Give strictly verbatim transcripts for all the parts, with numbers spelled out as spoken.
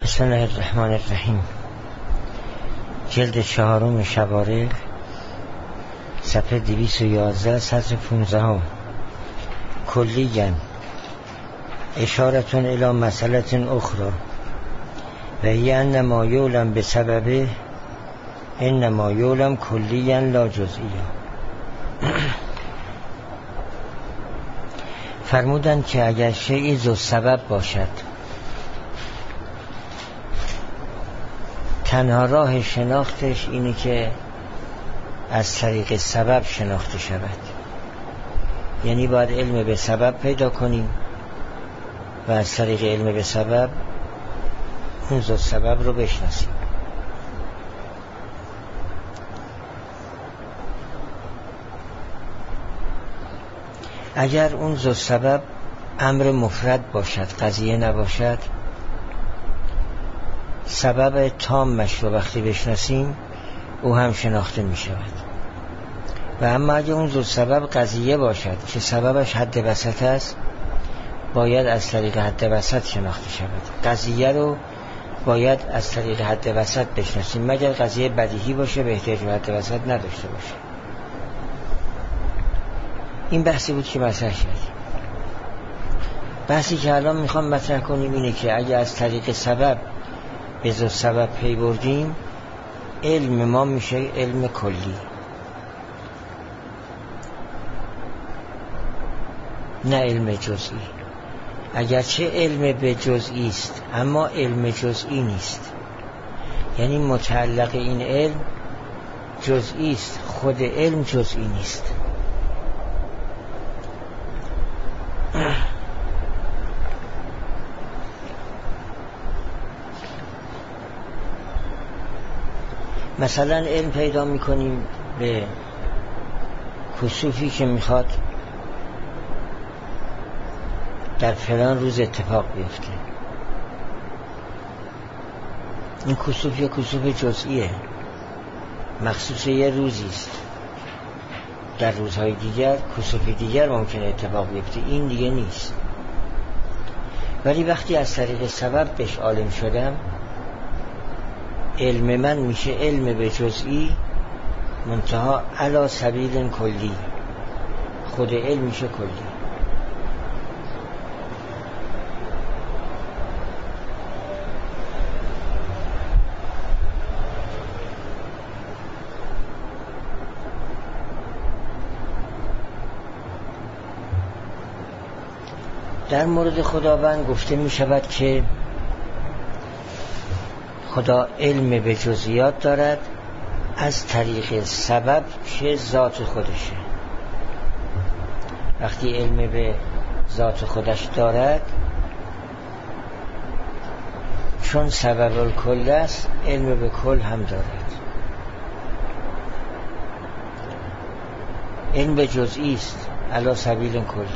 بسم الله الرحمن الرحیم. جلد چهارم شبارق، صفحه دویست و یازده، سطر پونزدهم. کلیاً اشارتون الی مسئلت اخرى و هی انما یعلم بسببه انما یعلم کلیاً لا جزئیاً. فرمودن که اگر شیئی ذو سبب باشد، تنها راه شناختش اینه که از طریق سبب شناخته شود، یعنی باید علم به سبب پیدا کنیم و از طریق علم به سبب اون ذو سبب رو بشناسیم. اگر اون ذو سبب امر مفرد باشد، قضیه نباشد، سبب تامش رو وقتی بشناسیم او هم شناخته می شود. و اما اگر اون ذو سبب قضیه باشد که سببش حد وسط است، باید از طریق حد وسط شناخته شود. قضیه رو باید از طریق حد وسط بشناسیم، مگر قضیه بدیهی باشه به احتیاج به حد وسط نداشته باشه. این بحثی بود که مطرح کردیم. بحثی که الان میخوام مطرح کنیم اینه که اگه از طریق سبب به ذو سبب پی بردیم، علم ما میشه علم کلی، نه علم جزئی. اگرچه علم به جزئی است اما علم جزئی نیست، یعنی متعلق این علم جزئی است، خود علم جزئی نیست. مثلا علم پیدا میکنیم به کسوفی که میخواد در فلان روز اتفاق بیفته. این کسوف یا کسوف جزئیه، مخصوص یه روزی است. در روزهای دیگر کسوف دیگر ممکنه اتفاق بیفته، این دیگه نیست. ولی وقتی از طریق سبب بهش عالم شدم، علم من میشه علم به جزئی، منتها علی سبیل کلی، خود علم میشه کلی. در مورد خداوند گفته می شود که خدا علم به جزئیات دارد از طریق سبب که ذات خودشه. وقتی علم به ذات خودش دارد، چون سبب الکل است، علم به کل هم دارد. علم به جزئی است علی سبیل کلی.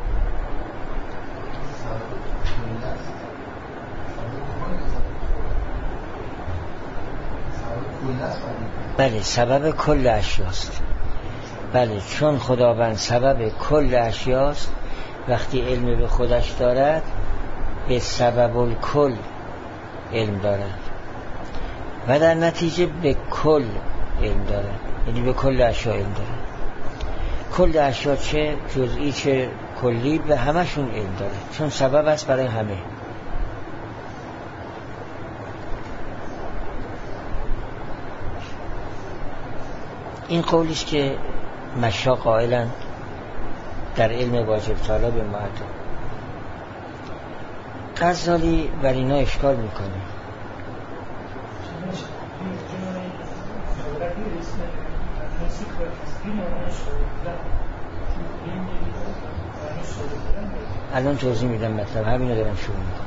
بله، سبب کل اشیاست. بله، چون خداوند سبب کل اشیاست، وقتی علم به خودش دارد به سبب الکل علم دارد و در نتیجه به کل علم دارد، یعنی به کل اشیا علم دارد. کل اشیا چه جزئی چه کلی به همشون علم دارد، چون سبب است برای همه. این قولیست که مشا قائلن در علم واجب طالب معدل. غزالی بر اینا اشکال میکنه. الان توضیح میدم، مطلب همینو دارم شروع میکنم.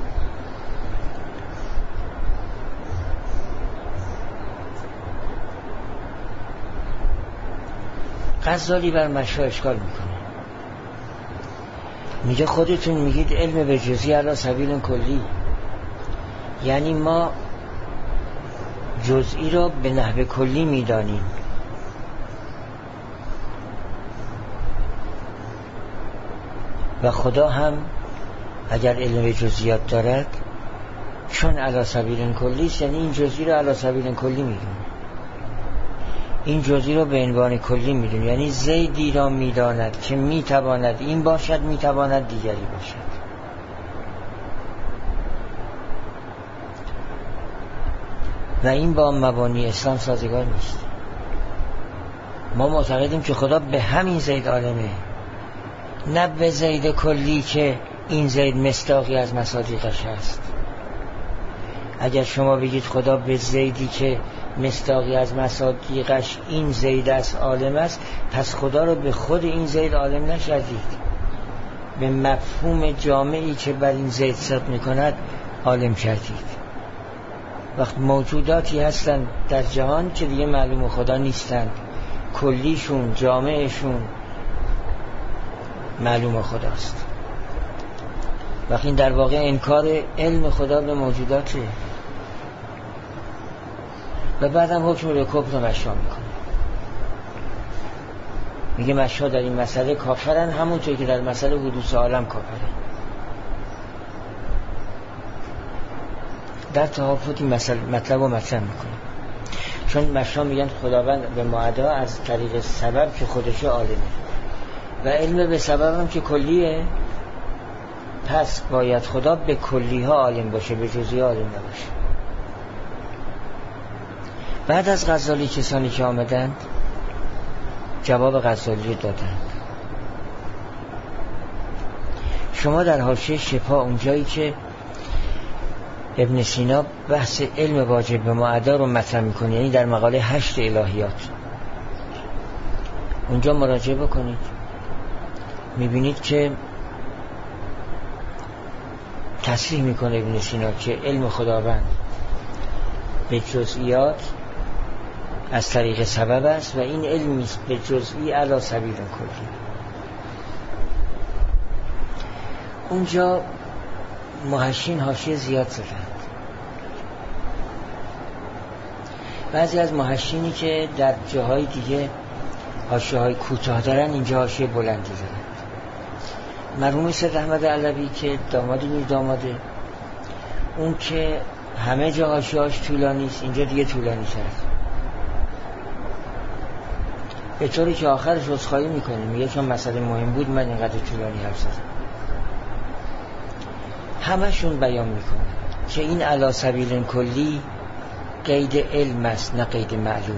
غزالی بر مشا اشکال میکنه، میگه خودتون میگید علم به جزئی علی سبیل کلی، یعنی ما جزئی را به نحو کلی میدانیم. و خدا هم اگر علم جزئیات دارد، چون علی سبیل کلی است، یعنی این جزئی رو علی سبیل کلی میدونه، این جزئی رو به عنوان کلی میدونه، یعنی زیدی را میداند که میتواند این باشد، میتواند دیگری باشد. و این با مبانی اسلام سازگار نیست. ما معتقدیم که خدا به همین زید عالمه، نه به زید کلی که این زید مصداقی از مصادیقش هست. اگر شما بگید خدا به زیدی که مصداقی از مصادیقش این زید از عالم است، پس خدا رو به خود این زید عالم نشدید، به مفهوم جامعی که بر این زید صدق میکند عالم کردید. وقت موجوداتی هستند در جهان که دیگه معلوم خدا نیستند، کلیشون جامعشون معلوم خداست. وقت این در واقع انکار علم خدا به موجوداته و بعد هم حکم به کفر مشا میکنه. میگه مشا در این مسئله کافرن، همونطور که در مسئله حدوث عالم کافرن. در تحافظی مطلب رو مطرح میکنه، چون مشا میگن خداوند به معدا از طریق سبب که خودش عالمه و علم به سبب هم که کلیه، پس باید خدا به کلی ها عالم باشه، به جزئی عالم نباشه. بعد از غزالی کسانی که آمدند جواب غزالی دادند. شما در حاشیه شفا اونجایی که ابن سینا بحث علم واجب به معدا رو مطرح میکنه، یعنی در مقاله هشت الهیات، اونجا مراجعه بکنید، میبینید که تصریح میکنه ابن سینا که علم خداوند به جزئیات از طریق سبب است و این علمی است به جزئی علی سبیل کلی. اونجا محشین حاشیه زیاد زدند. بعضی از محشینی که در جاهای دیگه حاشیه های کوتاه دارن، اینجا حاشیه بلندی زدند. مرحوم سید احمد علوی که دامادی میر داماده، اون که همه جا حاشیه‌اش طولانی است، اینجا دیگه طولانی شد، به طوری که آخرش عذرخواهی میکنه، میگه چون مسئله مهم بود من اینقدر طولانی حرف زدم. همشون بیان میکنه که این علی سبیل کلی قید علم است، نه قید معلوم.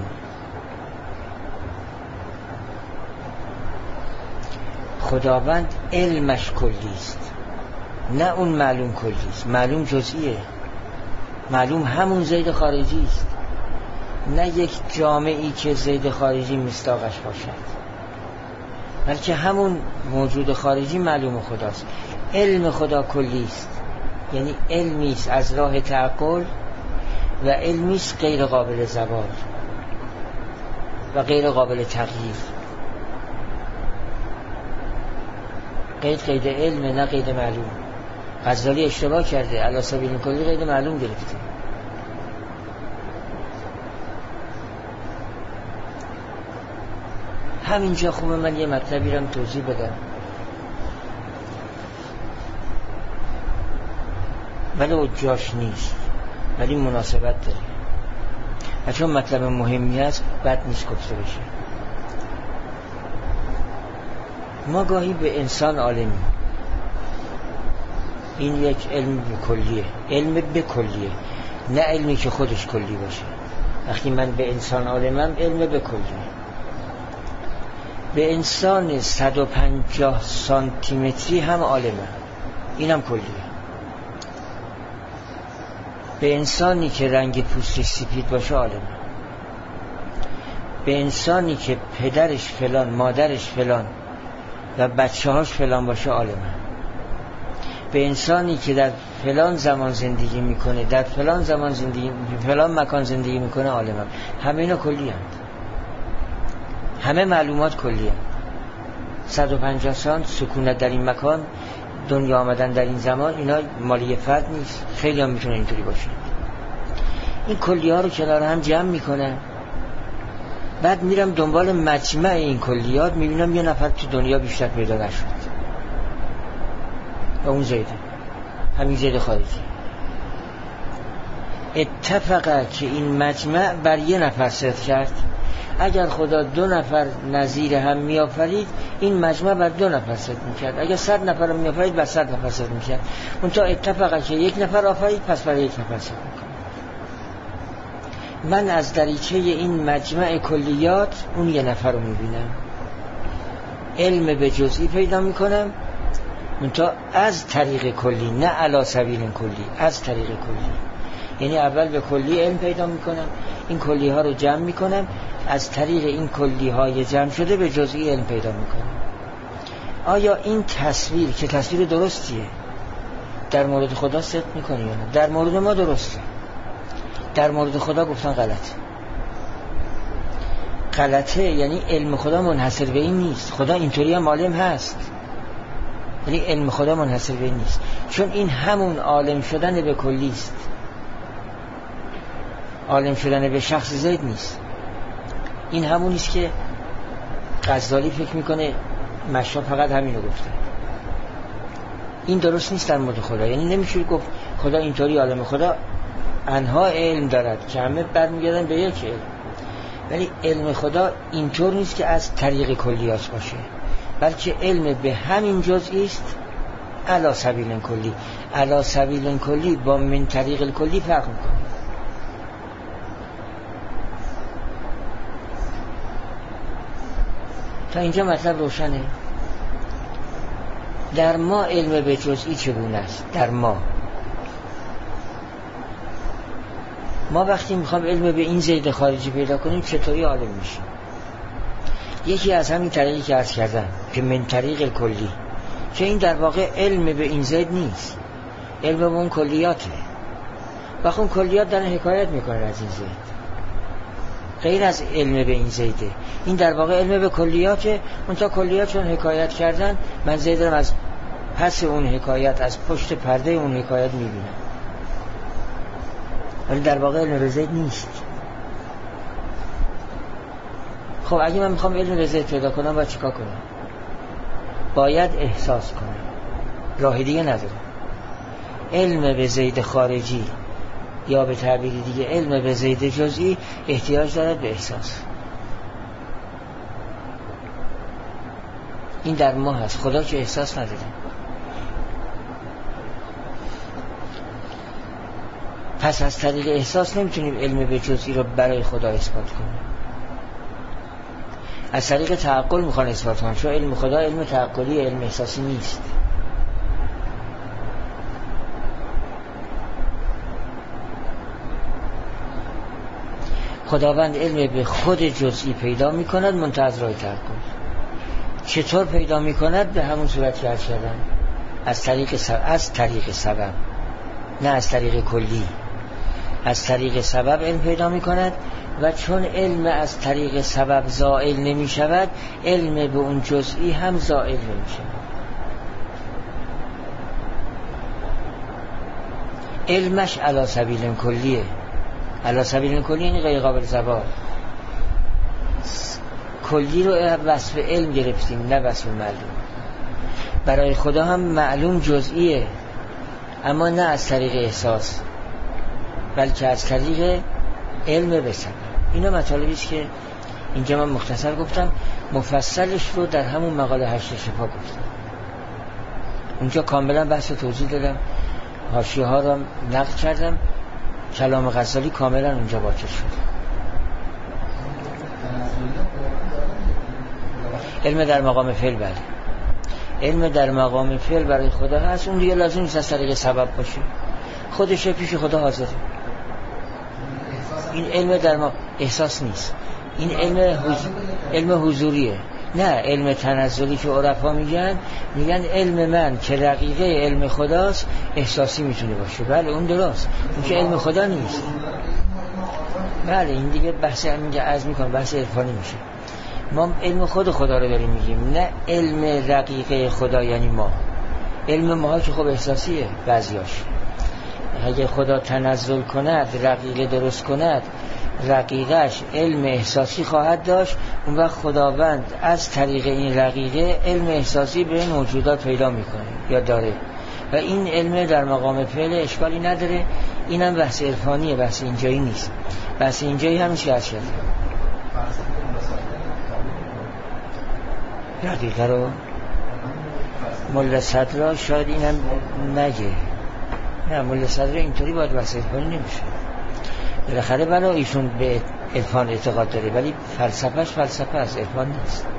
خداوند علمش کلی است، نه اون معلوم کلی است. معلوم جزئیه، معلوم همون زید خارجی است، نه یک جامعی که زید خارجی مصداقش باشد، بلکه همون موجود خارجی معلوم خداست. علم خدا کلی است، یعنی علمی است از راه تعقل و علمی است غیر قابل زوال و غیر قابل تغییر. قید قید علم، نه قید معلوم. غزالی اشتباه کرده، علی سبیل کلی قید معلوم گرفته. همینجا خوبه من یه مطلبی رو توضیح بدم، ولی جاش نیست، ولی مناسبت داره و چون مطلب مهمی هست بد نیست گفته بشه. ما گاهی به انسان عالمی، این یک علم کلیه، علم به کلیه، نه علمی که خودش کلی باشه. وقتی من به انسان عالمم، علم به کلیه. به انسان صد و پنجاه سانتی متری هم عالمم، اینم کلیه. به انسانی که رنگ پوستش سفید باشه عالمه، به انسانی که پدرش فلان، مادرش فلان و بچه هاش فلان باشه عالمه، به انسانی که در فلان زمان زندگی میکنه، در فلان زمان زندگی، فلان مکان زندگی میکنه عالمه. همه اینا کلی هست، همه معلومات کلی هست. صد و پنجاه سال سکونت در این مکان، دنیا آمدن در این زمان، اینا مالی فرد نیست، خیلی هم میتونه اینطوری باشه. این کلی ها رو کنار هم جمع میکنم، بعد میرم دنبال مجمع این کلیات، میبینم یه نفر تو دنیا بیشتر پیدا نشد و اون زیده، همین زید خارجی. اتفقه که این مجمع بر یه نفر صدق کرد. اگر خدا دو نفر نظیر هم میآفرید این مجمع بر دو نفر صدق میکرد، اگر صد نفر هم میآفرید بر صد نفر صدق میکرد. اون تا اتفقه که یک نفر آفرید پس بر یک نفر صدق میکنه. من از دریچه این مجمع کلیات اون یه نفر رو میبینم، علم به جزئی پیدا میکنم، منتها از طریق کلی، نه علی سبیل کلی، از طریق کلی. یعنی اول به کلی علم پیدا میکنم، این کلی ها رو جمع میکنم، از طریق این کلی های جمع شده به جزئی علم پیدا میکنم. آیا این تصویر که تصویر درستیه در مورد خدا صدق میکنه یا نه؟ در مورد ما درسته، در مورد خدا گفتن غلطه. غلطه یعنی علم خدا منحصر به این نیست. خدا اینطوری هم عالم هست، ولی علم خدا منحصر به این نیست، چون این همون عالم شدن به کلی است. عالم شدن به شخص زید نیست. این همون است که غزالی فکر میکنه مشا فقط همینو گفته. این درست نیست در مورد خدا. یعنی نمیشه گفت خدا اینطوری عالم. خدا انها علم دارد که همه برمیگردن به یک علم، ولی علم خدا اینطور نیست که از طریق کلیات باشه، بلکه علم به همین جزئی است علی سبیل کلی. علی سبیل کلی با من طریق کلی فرق میکنه. تا اینجا مطلب روشنه. در ما علم به جزئی چگونه است؟ در ما ما وقتی میخوام علم به این زید خارجی پیدا کنیم چطوری عالم میشیم؟ یکی از همین طریقی که عرض کردم که من طریق کلی، که این در واقع علم به این زید نیست، علم به اون کلیاته. و اون کلیات دارن حکایت میکنن از این زید، غیر از علم به این زیده. این در واقع علم به کلیاته. اون تا کلیات چون حکایت کردن، من زید رو از پس اون حکایت، از پشت پرده اون حکایت میبینم، ولی در واقع علم به زید نیست. خب اگه من میخوام علم به زید پیدا کنم باید چیکار کنم؟ باید احساس کنم، راه دیگه ندارم. علم به زید خارجی یا به تعبیری دیگه علم به زید جزئی احتیاج دارد به احساس. این در ما هست، خدا که احساس نداره. پس از طریق احساس نمیتونیم علم به جزئی رو برای خدا اثبات کنیم. از طریق تعقل میخوان اثبات کنن، چون علم خدا علم تعقلی، علم احساسی نیست. خداوند علم به خود جزئی پیدا میکند منتها از راه تعقل. چطور پیدا میکند؟ به همون صورت که عرض کردم، از طریق سبب، از طریق سبب، نه از طریق کلی. از طریق سبب علم پیدا میکند و چون علم از طریق سبب زائل نمی شود، علم به اون جزئی هم زائل نمی شود. علمش علی سبیل کلیه. علی سبیل کلی یعنی غیر قابل زوال. کلی رو وصف علم گرفتیم، نه وصف معلوم. برای خدا هم معلوم جزئیه، اما نه از طریق احساس، بلکه از طریق علم به سبب. اینا مطالبی است که اینجا من مختصر گفتم، مفصلش رو در همون مقاله هشت شفا گفتم. اونجا کاملا بحث توضیح دادم، حاشیه ها رو نقل کردم، کلام غزالی کاملا اونجا واضح شد. علم در مقام فعل، بله، علم در مقام فعل برای خدا هست. اون دیگه لازم نیست از طریق سبب باشه، خودش پیش خدا حاضره. این علم در ما احساس نیست، این علم حضور... علم حضوریه، نه علم تنزلی که عرفا میگن. میگن علم من که رقیقه علم خداست احساسی میتونه باشه. بله اون درست، اون که علم خدا نیست. بله این دیگه بحث همینجا عرض میکنم، بحث عرفانی میشه. ما علم خود خدا رو داریم میگیم، نه علم رقیقه خدا. یعنی ما علم ما که خب احساسیه بعضیاش. اگه خدا تنزل کند، رقیقه درست کند، رقیقش علم احساسی خواهد داشت. اون وقت خداوند از طریق این رقیقه علم احساسی به موجودات پیدا میکنه یا داره. و این علم در مقام فعل اشکالی نداره. اینم بحث عرفانیه، بحث اینجایی نیست. بحث اینجایی همیشه از شده دقیقه رو ملا صدرا شاید اینم نگه. نه، ملا صدرا اینطوری باید بحث عرفانی نمیشه. بالاخره بلا ایشون به عرفان اعتقاد داره، ولی فلسفهش فلسفه از عرفان نیست.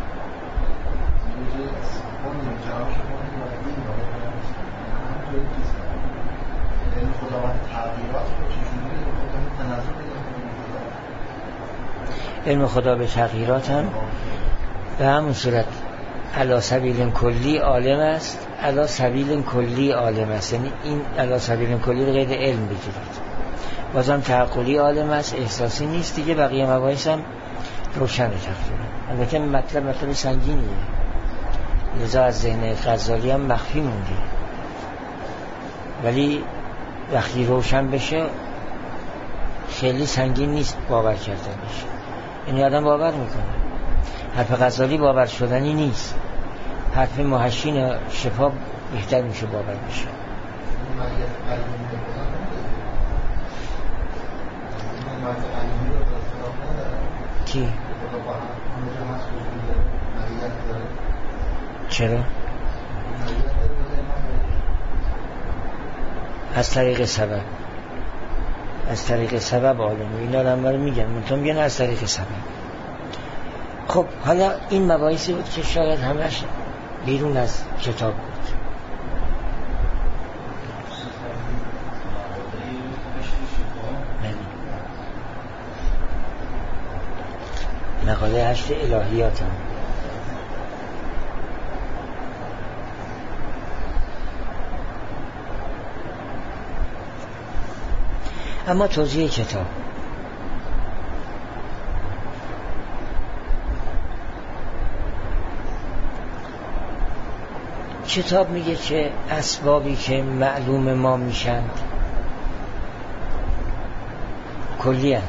علم خدا به تغییرات هم به همون صورت علا سبیل کلی عالم است، علا سبیل کلی عالم است. یعنی این علا سبیل کلی رو غیر علم بگیرید، بازم تعقلی عالم است، احساسی نیست دیگه. بقیه مباحث هم روشن تقریبا. البته مطلب مطلب سنگینیه، لذا از ذهن غزالی هم مخفی مونده، ولی وقتی روشن بشه خیلی سنگین نیست باور کردن بشه. این آدم باور میکنه. حرف غزالی باور شدنی نیست، حرف محشین شفا بهتر میشه باور بشه. کی؟ چرا؟ از طریق سبب، از طریق سبب عالمه. اینا رو هم میگن، منتون میگن از طریق سبب. خب حالا این مباحثی بود که شاید همش بیرون از کتاب بود. مقاله هشت الهیات هم. اما توضیح کتاب، کتاب میگه که اسبابی که معلوم ما میشند کلی هست.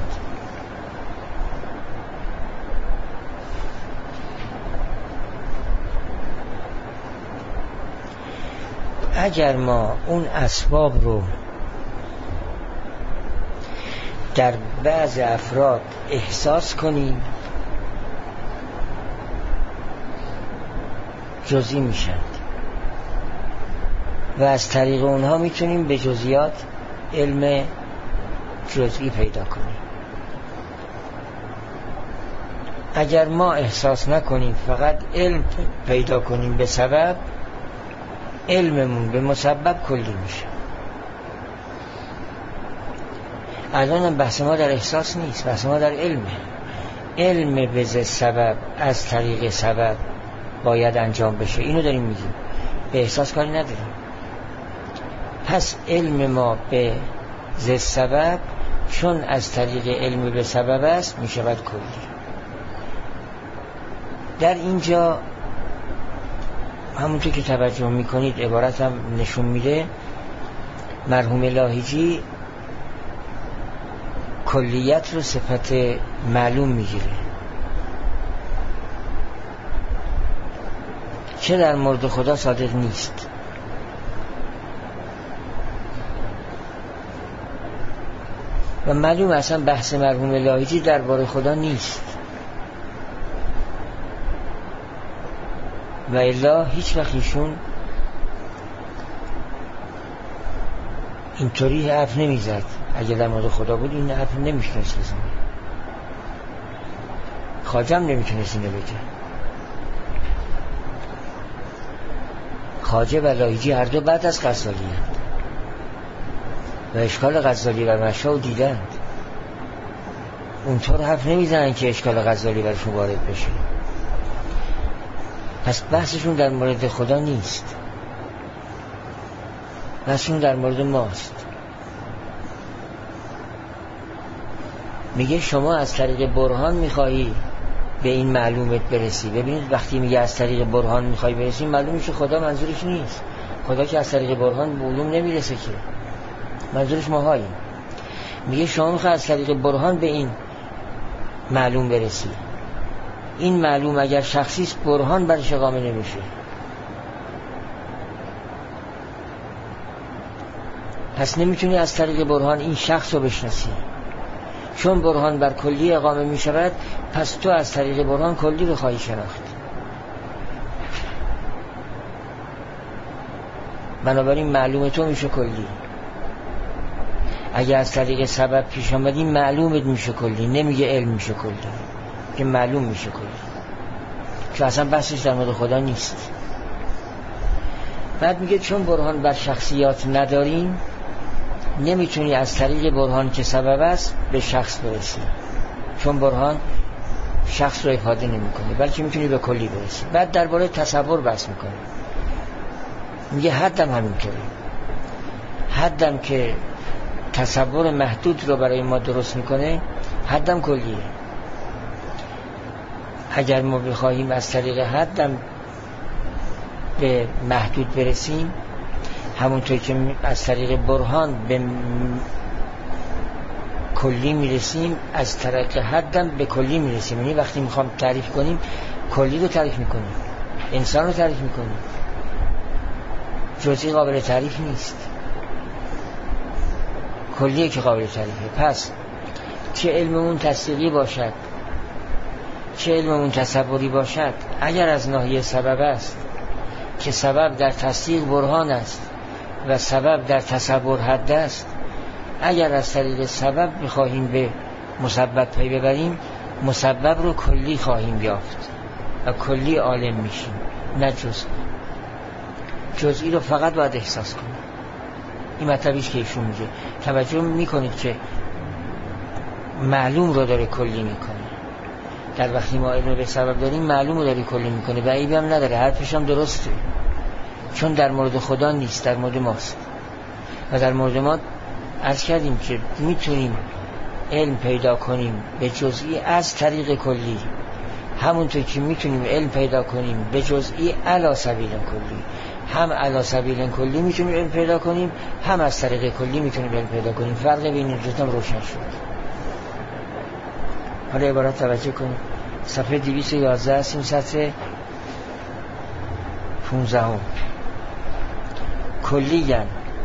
اگر ما اون اسباب رو در بعض افراد احساس کنیم جزئی میشند و از طریق اونها میتونیم به جزئیات علم جزئی پیدا کنیم. اگر ما احساس نکنیم فقط علم پیدا کنیم به سبب، علممون به مسبب کلی میشه. الان هم بحث ما در احساس نیست، بحث ما در علمه. علم به سبب از طریق سبب باید انجام بشه، اینو داریم میگیم، به احساس کاری نداریم. پس علم ما به ز سبب چون از طریق علم به سبب است میشود کلی. در اینجا همونطور که توجه میکنید عبارت هم نشون میده، مرحوم لاهیجی کلیت رو صفت معلوم میگیره، چه در مورد خدا صادق نیست. و معلوم اصلا بحث مرحوم لاهیجی درباره خدا نیست و الا هیچ وقت ایشون اینطوری حرف نمیزد. اگر در مورد خدا بود این حرف نمیتونست بزنه، خواجه هم نمیتونست اینو بگه. خواجه و لاهیجی هر دو بعد از غزالی هست و اشکال غزالی و مشاو دیدند، اونطور حرف نمیزنن که اشکال غزالی برشون وارد بشه. پس بحثشون در مورد خدا نیست، بحثشون در مورد ماست. میگه شما از طریق برهان میخوایی به این معلومت برسی. ببینید وقتی میگه از طریق برهان میخوایی برسی، معلوم میشه خدا منظورش نیست. خدا که از طریق برهان به علوم نمیرسه که، منظورش ماهاییم. میگه شما میخوایی از طریق برهان به این معلوم برسی. این معلوم اگر شخصی است برهان برش اقامه نمیشه. پس نمیتونی از طریق برهان این شخص رو بشناسی. چون برهان بر کلی اقامه می شود، پس تو از طریق برهان کلی رو خواهی شناخت. بنابراین معلوم تو میشه کلی. اگه از طریق سبب پیش آمدی معلومت میشه کلی، نمیگه علم میشه کلی، که معلوم میشه کلی، که اصلا بحثش در مورد خدا نیست. بعد میگه چون برهان بر شخصیات نداریم، نمیتونی از طریق برهان که سبب است به شخص برسی، چون برهان شخص رو افاده نمیکنه، بلکه میتونی به کلی برسی. بعد درباره تصور بحث میکنه، میگه حدم همینطوره. حدم که تصور محدود رو برای ما درست میکنه، حدم کلیه. اگر ما بخواهیم از طریق حدم به محدود برسیم، همونطور که از طریق برهان به کلی میرسیم، از طریق حدم به کلی میرسیم. یعنی وقتی میخوام تعریف کنیم، کلی رو تعریف میکنیم، انسان رو تعریف میکنیم، جزئی قابل تعریف نیست، کلیه که قابل تعریفه. پس چه علممون تصدیقی باشد، چه علممون تصوری باشد، اگر از ناحیه سبب است که سبب در تصدیق برهان است و سبب در تصور حد است، اگر از طریق سبب بخواهیم به مسبب پی ببریم، مسبب رو کلی خواهیم یافت و کلی عالم میشیم، نه جزئی. جزئی رو فقط باید احساس کنیم. این مطلبیش که ایشون میگه. توجه میکنید که معلوم رو داره کلی میکنه. در وقتی ما علم به سبب داریم، معلوم رو داره کلی میکنه و عیبی هم نداره، حرفش هم درسته، چون در مورد خدا نیست، در مورد ماست. و در مورد ما عرض کردیم که میتونیم علم پیدا کنیم به جزئی از طریق کلی، همونطور که میتونیم علم پیدا کنیم به جزئی علی سبیل کلی. هم علی سبیل کلی میتونیم علم پیدا کنیم، هم از طریق کلی میتونیم علم پیدا کنیم. فرق بین این دوتا روشن شد. حالا عبارت توجه کنیم. صفحه دویست و یازده هستیم، سطح پونزده هم. کلیاً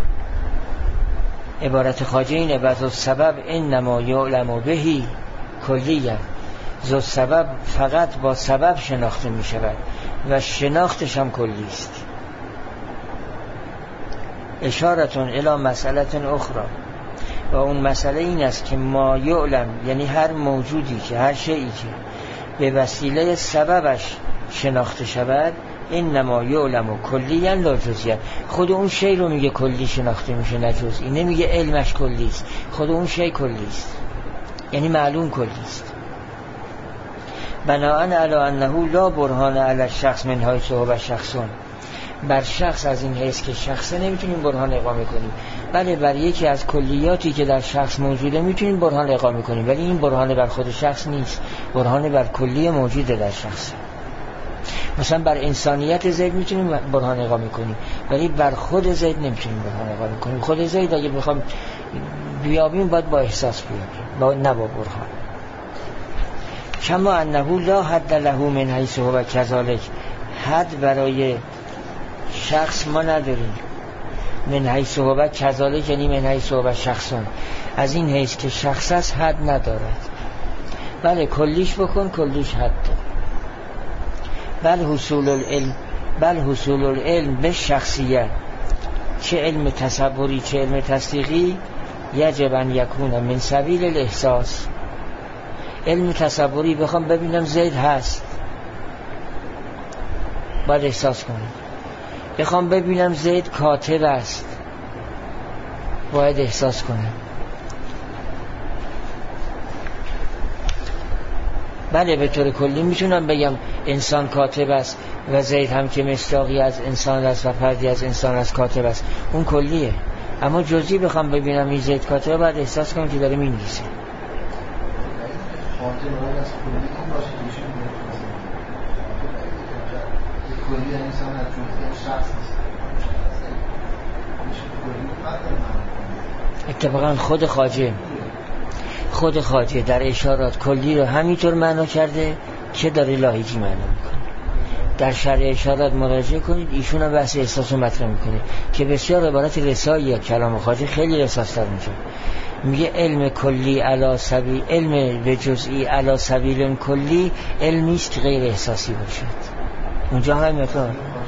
عبارت خواجه اینه: بعض سبب انما یعلم بهی کلیاً. ذو سبب فقط با سبب شناخته می شود و شناختش هم کلی است. اشارتون الی مسئلت اخرى، و اون مسئله این است که ما یعلم، یعنی هر موجودی که هر شیئی که به وسیله سببش شناخته شود، انما یعلم کلیاً لا جزئیاً. خود اون شی رو میگه کلی شناخته میشه، نه جزئی. نمیگه علمش کلی است، خود اون شی کلی است، یعنی معلوم کلی است. بناءً علی انه لا برهان علی الشخص من حیث هو شخصون. بر شخص از این حیث که شخصه نمیتونیم برهان اقامه کنیم، بله بر یکی از کلیاتی که در شخص موجوده میتونیم برهان اقامه کنیم، ولی این برهان بر خود شخص نیست، برهان بر کلی موجوده در شخص. مثلا بر انسانیت زید میتونیم برهان اقامه کنیم، ولی بر خود زید نمیتونیم برهان اقامه کنیم. خود زید اگه بخوام بیابیم باید با احساس بیابیم، با نه با برهان. کما انه لا حد له من حیث هو کذالک. حد برای شخص ما نداریم. من حیث هو کذالک یعنی من حیث هو شخصون، از این حیث که شخص است حد ندارد. بله کلیش بکن، کلیش حد دارد. بل حصول العلم، بل حصول العلم به شخصیت، چه علم تصوری چه علم تصدیقی، یجب ان یکون من سبیل الاحساس. علم تصوری بخوام ببینم زید هست، باید احساس کنم. بخوام ببینم زید کاتب است، باید احساس کنم. بله به طور کلی میتونم بگم انسان کاتب است و زید هم که مصداقی از انسان است و فردی از انسان است کاتب است، اون کلیه. اما جزئی بخوام ببینم این زید کاتب، باید احساس کنم که داره مینویسه. اتفاقا خود خواجه خود خواجه در اشارات کلی رو همینطور معنا کرده که داره لاحیجی معنا میکنه. در شرح اشارات مراجعه کنید، ایشون هم بحث احساس رو مطرح میکنه که بسیار عبارت رسایی یا کلام خواجه خیلی احساس دار میشه. میگه علم کلی علی سبیل، علم به جزئی علی سبیل کلی علمی است که غیر احساسی باشد. اونجا هم میاد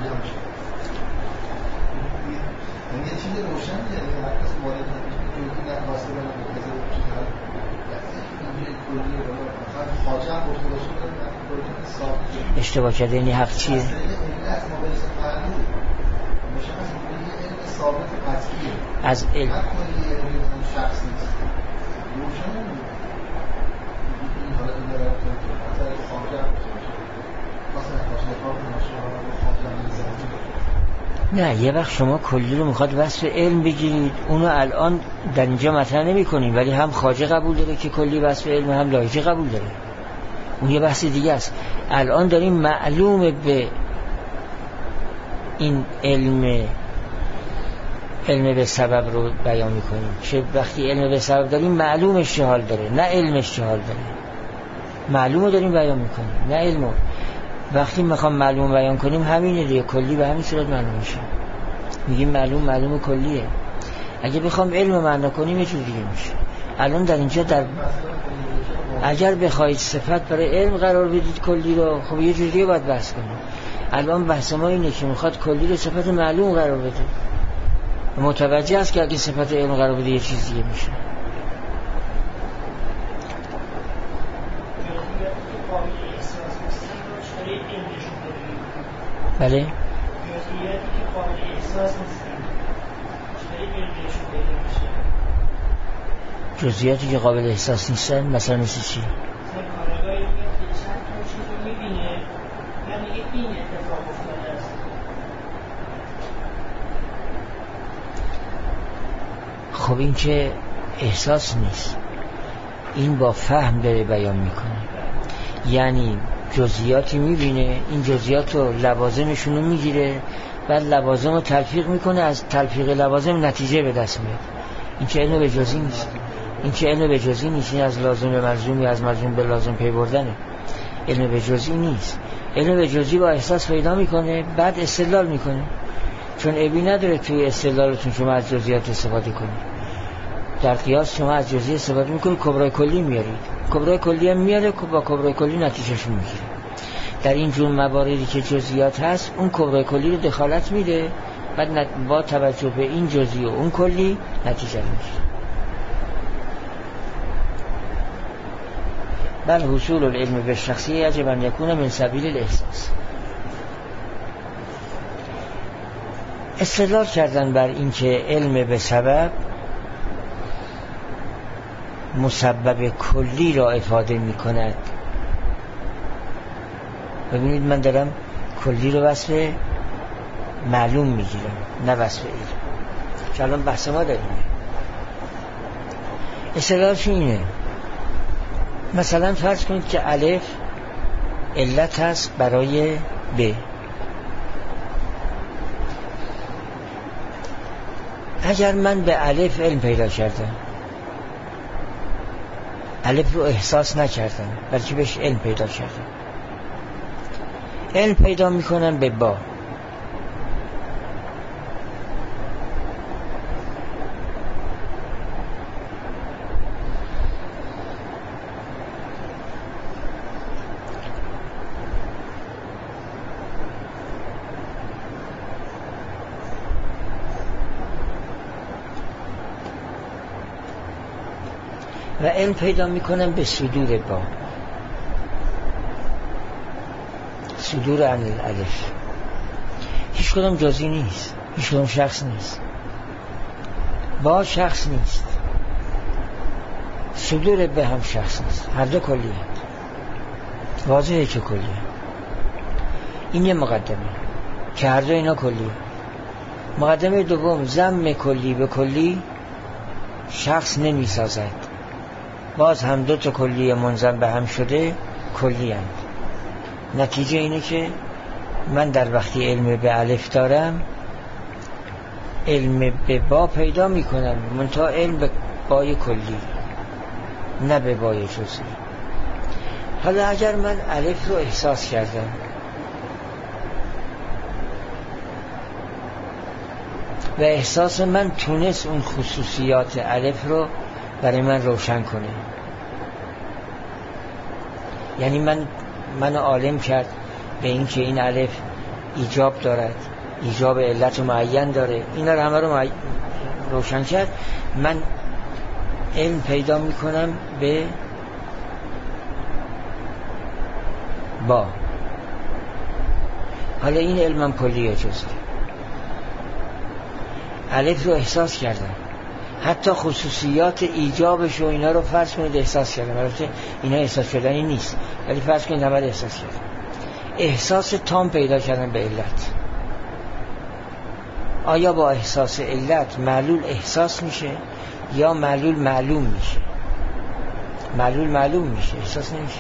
اشتباه کرده. یعنی حق چیه؟ از علم نه. یه وقت شما کلی رو میخواد وصف علم بگیرید، اونو الان در اینجا مطرح نمی کنیم، ولی هم خواجه قبول داره که کلی وصف علم، هم لایجی قبول داره. اون یه بحث دیگه است. الان داریم معلوم به این علم علم به سبب رو بیان میکنیم که وقتی علم به سبب داریم معلوم اشتحال داره، نه علم اشتحال داره. معلوم رو داریم بیان میکنیم، نه علم. وقتی میخوام معلوم بیان کنیم همینه دیگه، کلی به همین صورت معلوم میشه. میگیم معلوم معلوم کلیه. اگه بخوام علم رو معنا کنیم یه جور دیگه میشه. الان در اینجا در اگر بخواید صفت برای علم قرار بدید کلی رو، خب یه جور دیگه باید بحث کنیم. الان بحث ما اینه که میخواد کلی رو صفت معلوم قرار بده. متوجه است که اگه صفت علم قرار بده یه چیز دیگه میشه. بله؟ جزئیاتی که قابل احساس نیستن مثلا مثل چی؟ خب این که احساس نیست، این با فهم داره بیان میکنه. یعنی جزئیاتی میبینه، این جزئیات رو لوازمشون رو میگیره، بعد لوازم رو تلفیق میکنه، از تلفیق لوازم نتیجه به دست میاد. این که علم به جزئی نیست. این که علم به جزئی نیست. این از لازم به ملزوم یا از ملزوم به لازم پی بردنه. علم به جزئی نیست. علم به جزئی با احساس پیدا میکنه، بعد استدلال میکنه. چون عیبی نداره توی استدلالتون شما از جزئیات استفاده کنید. در قیاس شما از جزئی استفاده میکنید، کبرای کلی میارید. کبرای کلی هم میاره، با کبرای کلی نتیجهشون میگیره. در این جور مواردی که جزئیات هست، اون کبرای کلی رو دخالت میده، بعد با توجه به این جزئی و اون کلی نتیجه میگیره. بل حصول العلم به شخصی یجب ان یکون من سبیل الاحساس. استدلال کردن بر این که علم به سبب مسبب کلی را افاده می کند. ببینید من دارم کلی رو وصف معلوم می گیرم، نه وصف علم، که الان بحث ما داریم. استدلالش اینه، مثلا فرض کنید که الف علت هست برای ب. اگر من به الف علم پیدا کردم، الف رو احساس نکردم بلکه بهش علم پیدا کردم، علم پیدا میکنم به با. و علم پیدا میکنم به صدور با، صدور عن الالف. هیچ کدام جزئی نیست، هیچ کدام شخص نیست. با شخص نیست، صدور به هم شخص نیست، هر دو کلیه. واضحه که کلیه. این یه مقدمه که هر دو اینا کلیه. مقدمه دوم، ضم کلی به کلی شخص نمی سازد. باز هم دو تا کلیه منضم به هم شده کلی هست. نتیجه اینه که من در وقتی علم به الف دارم، علم به با پیدا میکنم، منتها علم به بای کلی، نه به بای جزئی. حالا اگر من الف رو احساس کردم، و احساس من تونست اون خصوصیات الف رو برای من روشن کنه. یعنی من من عالم کرد به این که این الف ایجاب دارد، ایجاب علت معین داره، اینا رو همه رو معین روشن کرد. من علم پیدا میکنم به با. حالا این علمم کلیه جزئی. الف رو احساس کردم، حتی خصوصیات ایجابش و اینا رو فرض کنید احساس کردم. البته اینا احساس شدنی نیست، ولی فرض کنید نباید احساس کردم. احساس تام پیدا کردم به علت. آیا با احساس علت معلول احساس میشه یا معلول معلوم میشه؟ معلول معلوم میشه، احساس نمیشه.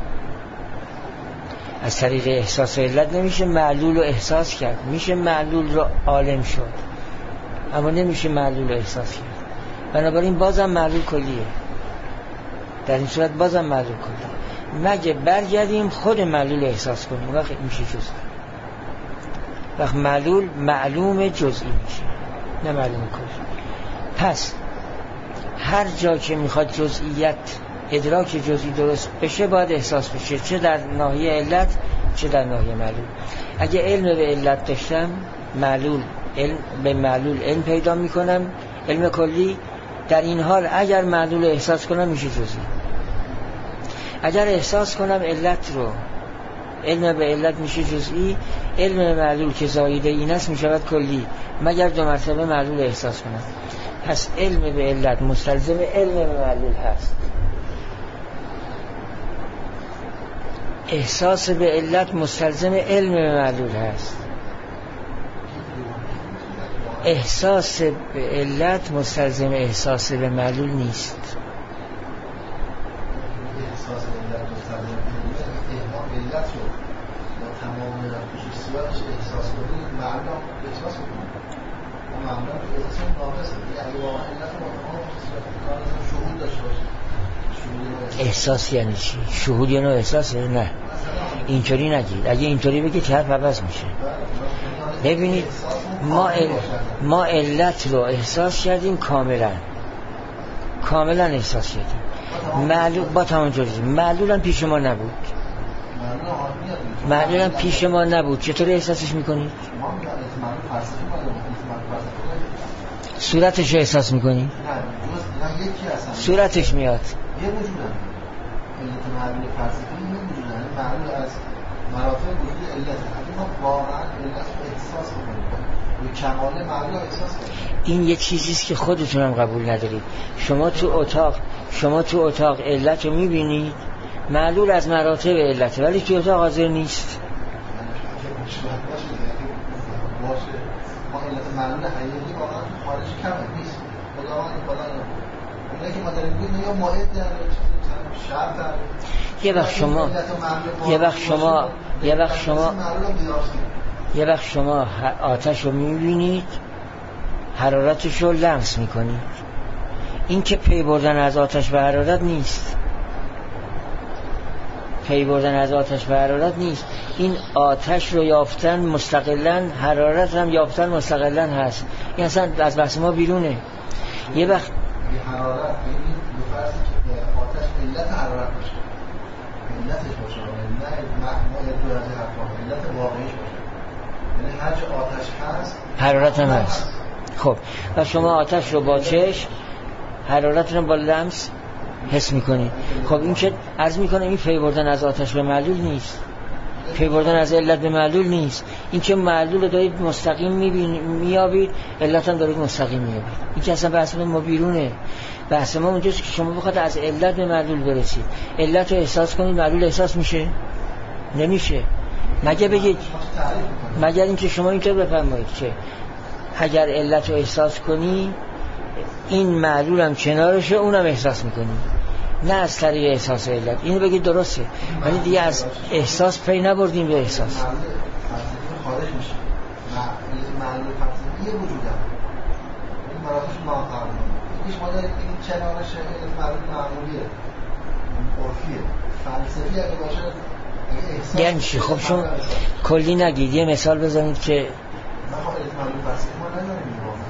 از طریق احساس علت نمیشه معلول رو احساس کرد، میشه معلول رو عالم شد، اما نمیشه معلول رو احساس کرد. بنابراین بازم معلول کلیه. در این صورت بازم معلول کلیه، مگه برگردیم خود معلول احساس کنیم، وقت میشه جزئی. وقت معلول معلوم جزئی میشه، نه معلوم کلی. پس هر جا که میخواد جزئیت ادراک جزئی درست بشه باید احساس بشه، چه در ناحیه علت چه در ناحیه معلول. اگه علم به علت داشتم، معلول علم به معلول علم پیدا میکنم، علم کلی. در این حال اگر معلول احساس کنم میشه جزئی. اگر احساس کنم علت رو، علم به علت میشه جزئی. علم معلول که زایده این است میشود کلی، مگر دو مرتبه معلول احساس کنم. پس علم به علت مستلزم علم به معلول هست. احساس به علت مستلزم علم به معلول هست. احساس به علت مستلزم احساس به معلول نیست. احساس به علت مستلزم علت رو با تمام خصوصیاتش احساس کنید، معلوم احساس کنید. اما معلوم احساس ناقصه. اگه واقعا علت با تمام خصوصیات کار شهود داشته باشه. احساس یعنی چی؟ شهود یا نه احساسه؟ نه اینطوری نگید. اگه اینطوری بگید که حرف عوض میشه. ببینید ما ال... ما علت رو احساس کردیم کاملا کاملا احساس کردیم، معلول با تمام جزئی. معلول هم پیش ما نبود، معلول هم پیش ما نبود. چطور احساسش میکنید؟ صورتش رو احساس میکنید؟ صورتش میاد. یه وجودن علت معلول فلسفی یه وجودن، معلول از مراتب وجود علت. اگه ما واقعا علت رو احساس کنیم و کمال معلول رو احساس کنیم، این یه چیزیست که خودتون هم قبول ندارید. شما تو اتاق شما تو اتاق علت رو میبینید، معلول از مراتب علت، ولی تو اتاق حاضر نیست. باشه ما علت معلول حقیقی واقعا خارج کمه نیست. خداوند خدا اینه که ما داریم میگیم یا ماهد در شرط در یه وقت شما یه وقت شما یه وقت شما یه وقت شما آتش رو میبینید، حرارتش رو لمس میکنید. این که پی بردن از آتش به حرارت نیست، پی بردن از آتش به حرارت نیست. این آتش رو یافتن مستقلاً، حرارت هم یافتن مستقلاً هست. این اصلا از بحث ما بیرونه. یه وقت حرارت این بفرض که آتش علت حرارت باشه، علتش باشه، نه معمول دو درجه حرارت، علت واقعیش باشه. یعنی هر جا آتش هست حرارت هم هست. خب و شما آتش رو با چشم، حرارت رو با لمس حس میکنید. خب این که عرض میکنه این پی بردن از آتش به معلول نیست، پی بردن از علت به معلول نیست. این که معلول رو دارید مستقیم میابید، علت هم دارید مستقیم میابید. این که اصلا بحث ما بیرونه. بحث ما اونجاست که شما بخواد از علت به معلول برسید، علت رو احساس کنید، معلول احساس میشه؟ نمیشه. مگه بگید مگر اینکه شما اینطور بفرمایید که اگر علت رو احساس کنی این معلول هم کنارشه، اونم احساس میکنی، نه از طریق احساس علت. اینو بگید درسته، ولی دیگه از احساس پی نبردیم به احساس. خارج میشه. معلول فلسفی یه وجودن، این مراتبش ناقابل. یکیش ما داریم این کنارش علت معلول معمولیه، عرفیه. فلسفی اگه باشه یعنی چی؟ خب شما کلی نگید، یه مثال بزنید که ما علت معلول فلسفی ما نداریم.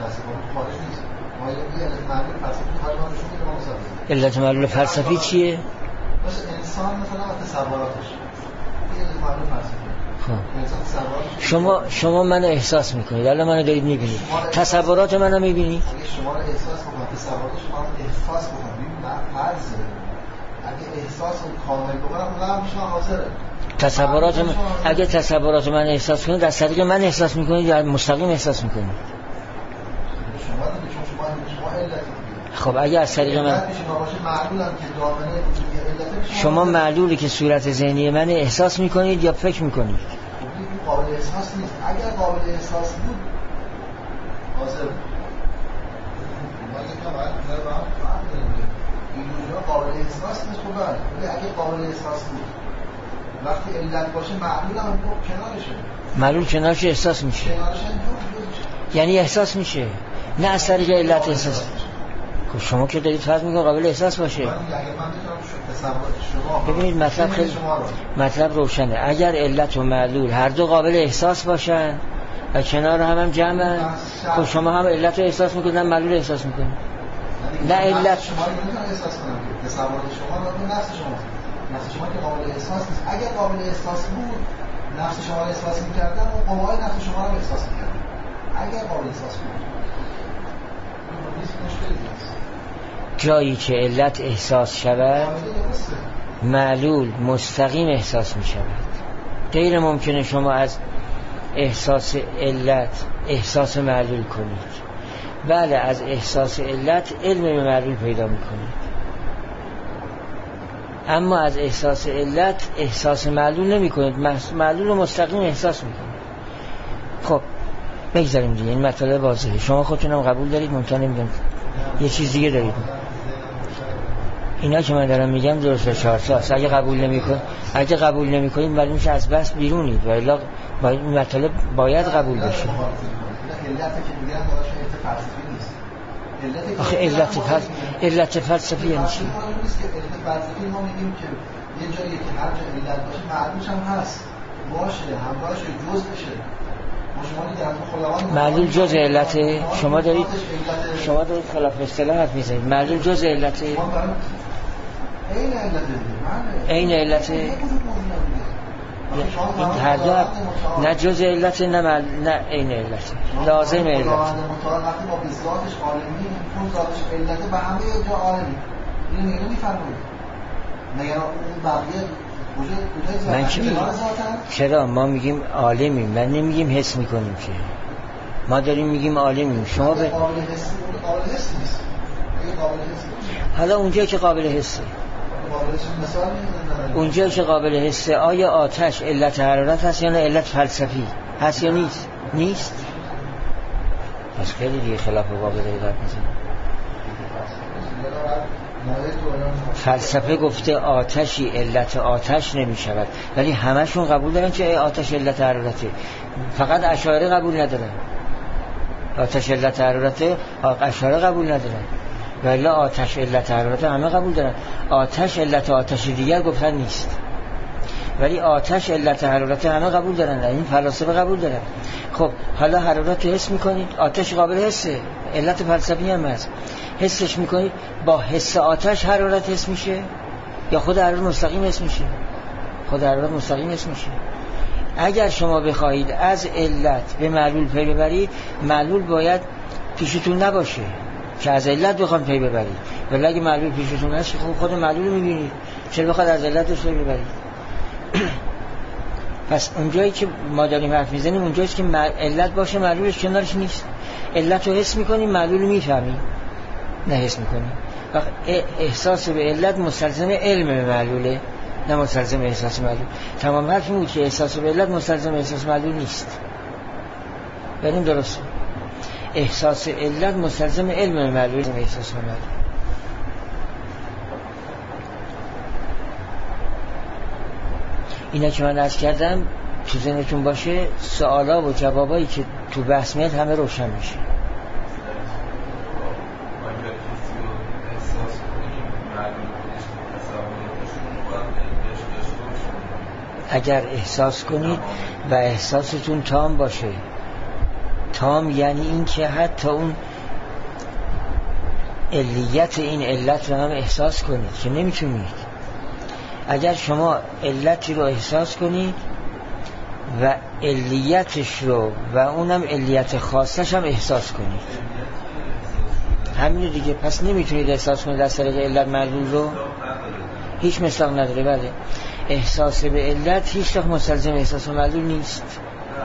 معلول فلسفی حالا ما نشون میده ما مصدق. علت معلول فلسفی چیه؟ مثل انسان مثلا تصوراتش. این علت معلول فلسفی. شما شما منو احساس میکنید، الان منو دارید میبینید، تصورات منو میبینید. اگه شما رو احساس بکنم، تصورات شما رو احساس بکنم، ببین فرض اگه احساس رو کامل بکنم قلب شما حاضره. تصورات من اگه تصورات من احساس کنید، از طریق من احساس میکنید یا مستقیم احساس میکنید؟ شما دیگه چون شما شما علت. خب اگه از طریق من شما معلولی که صورت ذهنی من احساس میکنید یا فکر میکنید؟ قابل احساس نیست. اگر قابل احساس بود حاضر بود. ما یکم باید نظر با هم فرق داریم. این موضوع قابل احساس نیست. خب بله، اگه قابل احساس بود وقتی علت باشه معلول هم کنارشه. معلول کنارش احساس میشه. یعنی احساس میشه، نه از طریق علت احساس. خب شما که دارید فرض میکنید قابل احساس باشه. ببینید مطلب خیلی مطلب روشنه. اگر علت و معلول هر دو قابل احساس باشن و کنار هم هم جمعن، خب شما هم علت رو احساس میکنید هم معلول احساس میکنید. نه علت شما رو نمیتونن احساس کنن. تصور شما رو نفس شما نفس شما که قابل احساس نیست. اگر قابل احساس بود نفس شما رو احساس میکردن و قوای نفس شما رو احساس میکردن. اگر قابل احساس بود جایی که علت احساس شود معلول مستقیم احساس می شود. غیر ممکنه شما از احساس علت احساس معلول کنید. بله، از احساس علت علم به معلول پیدا می کنید، اما از احساس علت احساس معلول نمی کنید. معلول رو مستقیم احساس می کنید. خب بگذاریم دیگه، این مطالب واضحه. شما خودتونم قبول دارید، ممکنه میگم یه چیز دیگه دارید. اینا که من دارم میگم درسته چهار ساست. اگه قبول نمی‌کنید، اگه قبول نمی‌کنید معلوم میشه از بس بیرونید و الا باید این مطالب باید قبول بشه. علتی که میگن داشت علت فلسفی نیست. آخه علت فلسفی علت فلسفی یعنی چی؟ نیست که علت فلسفی ما میگیم که یه جایی که هر جا علت باشه معلولش هم هست. باشه، همراهش جزء بشه. معلول جز علته. شما دارید شما دارید خلاف اصطلاح حرف میزنید. معلول جز علته. این علته. این هر دو نه جز علته نه مل... نه این علته، لازم علته. وقتی با بذاتش عالمی اون ذاتش علته به همه جا عالمی. اینو میگه میفرمایید. مگر اون بقیه من چی میگم؟ چرا ما میگیم عالمیم، من نمیگیم حس میکنیم که. ما داریم میگیم عالمیم. شما به قابل حس قابل حس نیست. حالا اونجا که قابل حسه، اونجا که قابل حسه، آیا آتش علت حرارت هست یا نه علت فلسفی هست یا نیست؟ نیست. پس خیلی دیگه خلاف قابل حقیقت میزنه. فلسفه گفته آتشی علت آتش نمی شود، ولی همشون قبول دارن که آتش علت حرارته. فقط اشاعره قبول ندارن آتش علت حرارته. اشاعره قبول ندارن، ولی آتش علت حرارته همه قبول دارن. آتش علت آتش دیگر گفتن نیست، ولی آتش علت حرارته همه قبول دارن. این فلاسفه قبول دارن. خب حالا حرارت رو حس میکنید، آتش قابل حسه، علت فلسفی هم هست. حسش میکنید، با حس آتش حرارت حس میشه یا خود حرارت مستقیم حس میشه؟ خود حرارت مستقیم حس میشه. اگر شما بخواهید از علت به معلول پی ببرید، معلول باید پیشتون نباشه که از علت بخوام پی ببرید. ولی اگه معلول پیشتون هست خب خود معلول رو میبینید، چرا بخواد از علتش پی ببرید؟ پس اونجایی که ما داریم حرف میزنیم اونجاییست که علت باشه معلولش کنارش نیست. علت رو حس میکنیم، معلول رو میفهمیم، نه حس میکنیم. وقت احساس به علت مستلزم علم به معلوله، نه مستلزم احساس معلول. تمام حرف این بود که احساس به علت مستلزم احساس معلول نیست. بریم درست. احساس علت مستلزم علم به معلول، نه احساس به معلول. اینا که من عرض کردم تو ذهنتون باشه، سوالا و جوابایی که تو بحث میاد همه روشن میشه. اگر احساس کنید و احساستون تام باشه، تام یعنی این که حتی اون علیت این علت رو هم احساس کنید که نمیتونید. اگر شما علتی رو احساس کنید و علیتش رو و اونم علیت خاصش هم احساس کنید، همین دیگه. پس نمیتونید احساس کنید از طریق علت معلول رو، هیچ مصداق نداره. بله، احساس به علت هیچ وقت مستلزم احساس معلول نیست.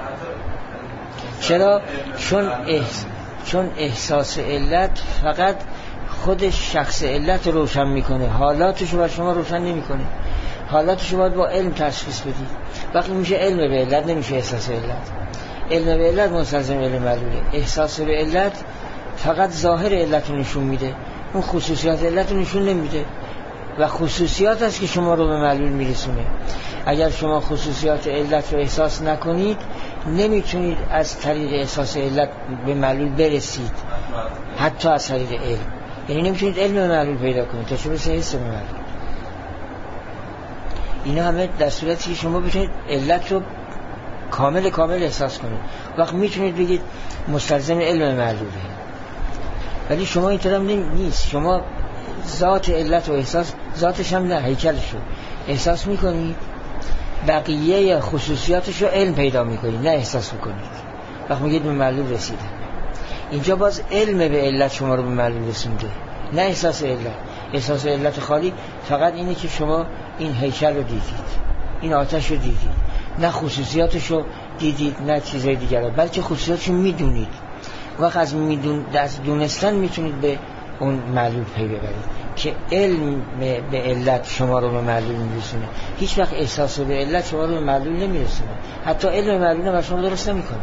چرا؟ چون احس... چون احساس علت فقط خود شخص علت روشن میکنه، حالاتشو بر شما روشن نمیکنه. حالاتشو باید با علم تشخیص بدید. وقتی میشه علم به علت، نمیشه احساس علت. علم به علت مستلزم علم معلوله. احساس به علت فقط ظاهر علت رو نشون میده، اون خصوصیات علت رو نشون نمیده و خصوصیات است که شما رو به معلول میرسونه. اگر شما خصوصیات علت رو احساس نکنید، نمیتونید از طریق احساس علت به معلول برسید، حتی از طریق علم. یعنی نمیتونید علم به معلول پیدا کنید تا چه برسه حس به معلول. اینا همه در صورتی که شما بتونید علت رو کامل کامل احساس کنید، وقت میتونید بگید مستلزم علم معلوله. ولی شما اینطور هم نیست. شما ذات علت و احساس، ذاتش هم نه، هیکلش رو احساس میکنید، بقیه خصوصیاتش رو علم پیدا میکنید، نه احساس میکنید. وقت میگید به معلول رسیده. اینجا باز علم به علت شما رو به معلول رسونده، نه احساس علت. احساس علت خالی فقط اینه که شما این هیکل رو دیدید، این آتش رو دیدید، نه خصوصیاتش رو دیدید، نه چیزای دیگر رو، بلکه خصوصیاتش رو میدونید. وقت از میدون از دونستن میتونید به اون معلول پی ببرید که علم به علت شما رو به معلول میرسونه. هیچ وقت احساس به علت شما رو به معلول نمیرسونه، حتی علم معلول بر شما درست نمیکنه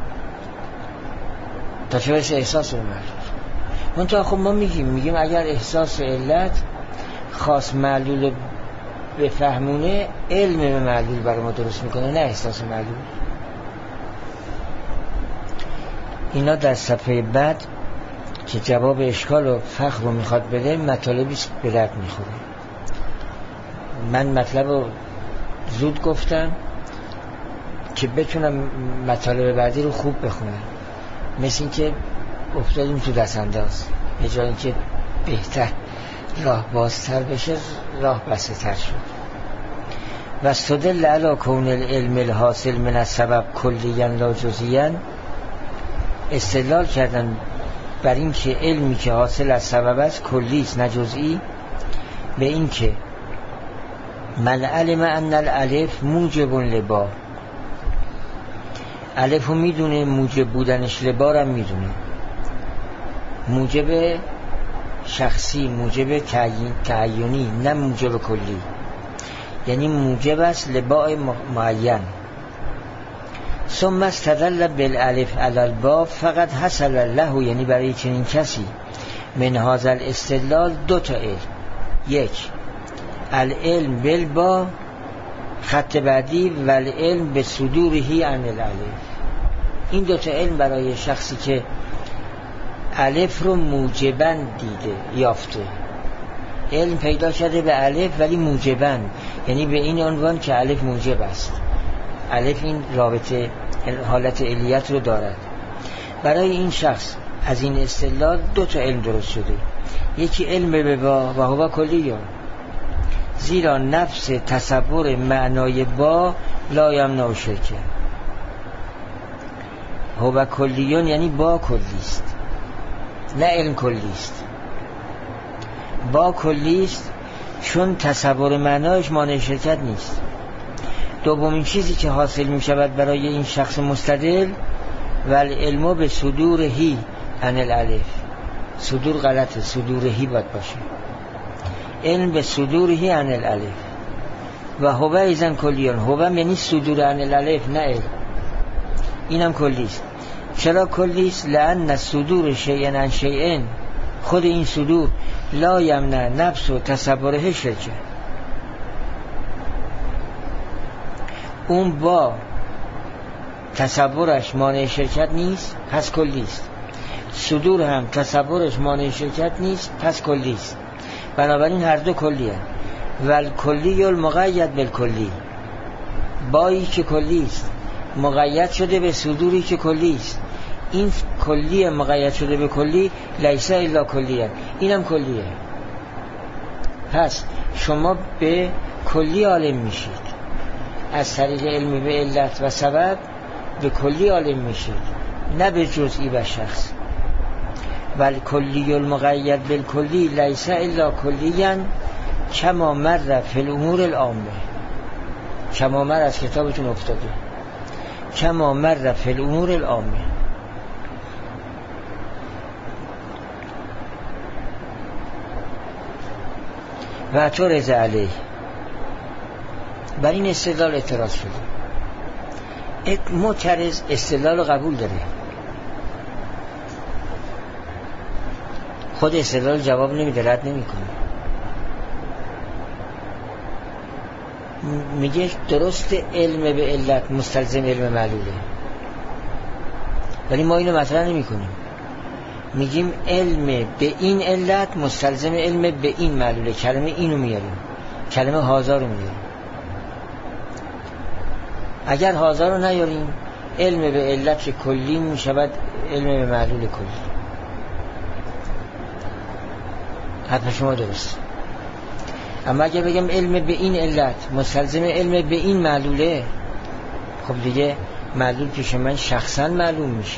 تا چه برسه احساس به معلول. منتها خب ما میگیم میگیم اگر احساس علت خاص معلول به فهمونه، علم به معلول برای ما درست میکنه، نه احساس معلول. اینا در صفحه بعد که جواب اشکال و فخر رو میخواد بده، مطالبی به درد میخوره. من مطلب رو زود گفتم که بتونم مطالب بعدی رو خوب بخونم، مثل این که افتادیم تو دست انداز، به جای اینکه بهتر راه بازتر بشه، راه بسته تر شد. و استدل علی کون العلم الحاصل من السبب کلیا لا جزئیا، استدلال کردن بر این که علمی که حاصل از سبب است کلی است نه جزئی، به این که من علم ان الالف موجب لبا، الف رو میدونه، موجب بودنش لبا رو میدونه، موجب شخصی، موجب تعیینی، نه موجب کلی. یعنی موجب است لباء معین. ثم استدل بالالف علی الباب فقط حصل له، یعنی برای چنین کسی من هذا الاستدلال دو تا علم، یک العلم بالبا، خط بعدی والعلم بصدوره عن الالف. این دو تا علم برای شخصی که الف رو موجباً دیده یافته، علم پیدا کرده به الف ولی موجباً، یعنی به این عنوان که الف موجب است، الف این رابطه حالت علیت رو دارد. برای این شخص از این استدلال دو تا علم درست شده، یکی علم به با و هو کلیون، زیرا نفس تصور معنای با لا یمنع شرکه. هو کلیون یعنی با کلیست، نه علم کلیست. با کلیست چون تصور معنایش مانع شرکت نیست. دومین چیزی که حاصل می شود برای این شخص مستدل والعلم به صدورهی عن الالف، صدور غلطه، صدورهی باید باشه، علم به صدورهی عن الالف. و هو ایزن کلیون، هو یعنی صدور عن الالف نه علم، اینم کلیست. چرا کلیست؟ لأن صدور شیئن عن شیئن، خود این صدور لا یمنع نفس و تصوره شرکه. اون با تصورش مانع شرکت نیست، پس کلیست. صدور هم تصورش مانع شرکت نیست، پس کلیست. بنابراین هر دو کلی هم. ول کلی المقید بالکلی، بایی که کلیست مقید شده به صدوری که کلیست. این کلی مقید شده به کلی، لیس الا کلیه، اینم کلیه. پس شما به کلی عالم میشید، از طریق علم به علت و سبب به کلی عالم میشید، نه به جزئی و شخص. ولی کلی المقید بالکلی لیس الا کلیا کما مر فی الامور العامه. کما مر از کتابتون افتاده، کما مر فی الامور العامه. و اعترض علیه، بر این استدلال اعتراض شده. معترض استدلال قبول داره، خود استدلال جواب نمیده، رد نمیکنه. میگه درست علم به علت مستلزم علم معلوله، ولی ما اینو مطرح نمی کنیم. میگیم علم به این علت مستلزم علم به این معلوله. کلمه اینو میاریم، کلمه هازا رو میاریم. اگر هازا رو نیاریم علم به علت کلی میشود علم به معلول کلی. حتما شما درست. اما اگر بگم علم به این علت مستلزم علم به این معلوله، خب دیگه معلول پیش من شخصا معلوم میشه،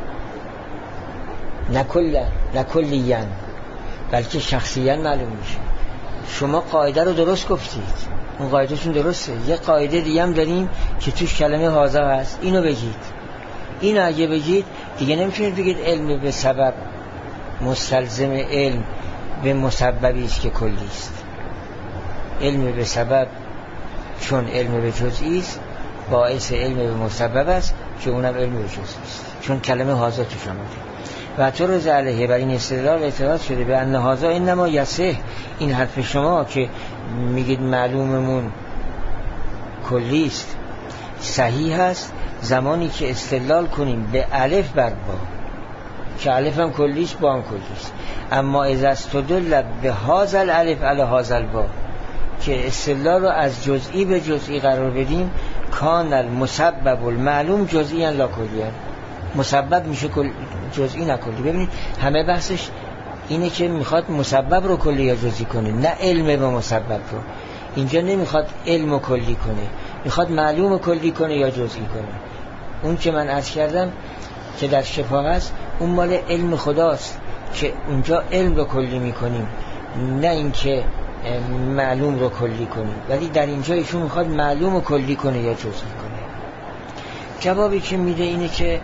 نه کلا نه کلیاً، بلکه شخصیاً معلوم میشه. شما قاعده رو درست گفتید، اون قاعدهشون درسته. یه قاعده دیگه هم داریم که توش کلمه هازا هست، اینو بگید. اینو اگه بگید دیگه نمیتونید بگید علم به سبب مستلزم علم به مسببی است که کلی است. علم به سبب چون علم به جزئی است باعث علم به مسبب است که اونم علم به جزئی است، چون کلمه هازا توش آمده. و تو رضا علیه، بر این استدلال اعتراض شده به ان هازا انما یصح. این حرف شما که میگید معلوممون کلی است صحیح است زمانی که استدلال کنیم به الف بر با، که الف هم کلی است با هم کلی است. اما اذا استدل به هذا الالف علی هذا البا، که استدلال رو از جزئی به جزئی قرار بدیم، کان المسبب المعلوم جزئیا لا کلیا. مسبب میشه کل جزئی نه کلی. ببینید همه بحثش اینه که میخواد مسبب رو کلی یا جزئی کنه، نه علم به مسبب رو. اینجا نمیخواد علم رو کلی کنه، میخواد معلوم رو کلی کنه یا جزئی کنه. اون که من عرض کردم که در شفا هست، اون مال علم خداست که اونجا علم رو کلی میکنیم، نه اینکه معلوم رو کلی کنیم. ولی در اینجا ایشون میخواد معلوم رو کلی کنه یا جزئی کنه. جوابی که میده اینه که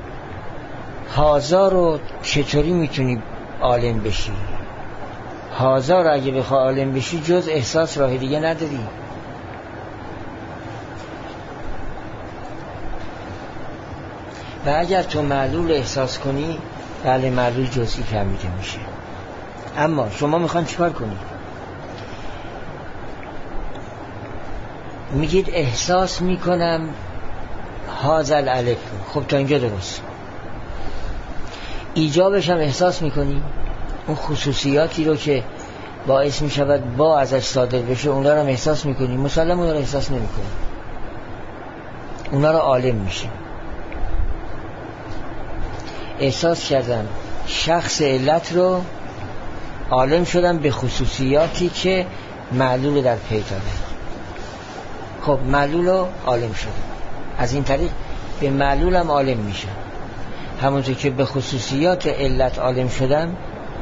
هازا رو چطوری میتونی عالم بشی؟ هازا رو اگه بخواه عالم بشی جز احساس راه دیگه نداری. و اگر تو معلول احساس کنی، بله معلول جزئی فهمیده میشه. اما شما میخوان چیکار کنی؟ میگید احساس میکنم هازا الالف. خب تا اینجا درست. ایجابش هم احساس میکنی، اون خصوصیاتی رو که باعث میشود با ازش صادر بشه اونا رو هم احساس میکنی. مسلم اونا رو احساس نمیکنی، اونا رو عالم میشه. احساس کردم شخص علت رو، عالم شدم به خصوصیاتی که معلول در پی داره. خب معلول رو عالم شدم، از این طریق به معلولم عالم میشم. همونطور که به خصوصیات علت عالم شدم،